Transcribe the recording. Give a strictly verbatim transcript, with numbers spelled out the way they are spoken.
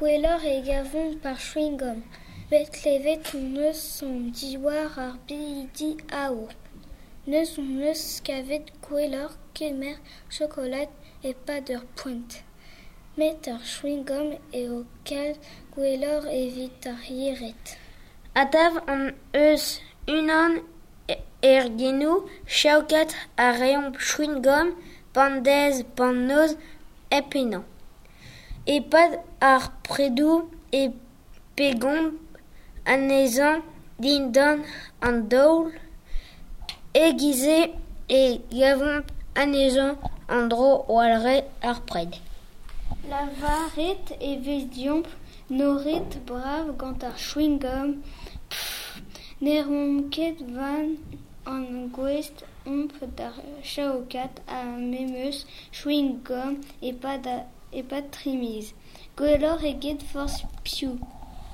gwelloc'h e gavont par chewing-gum. Bet levet on eus son diwar ar bilidi aour. Neus on eus kavet gwelloc'h kemer chokolad e pad ur poent. Met ar chewing-gum eo kal gwelloc'h evit ar yeret. Adav an eus unan er genou chaokat a reomp chewing-gum bandez bannoz epenañ. E pad ar predou e pegomp anezhañ dindan an daol e gize e gavomp anezhañ an dro walre ar pred. Lavaret e vez diomp noret brav gant ar chewing-gum. Ne rom ket van an gwest omp d'ar chaokat a memeus chewing-gum e pad, e pad trimiz. Gwelloc'h eget forzh piv.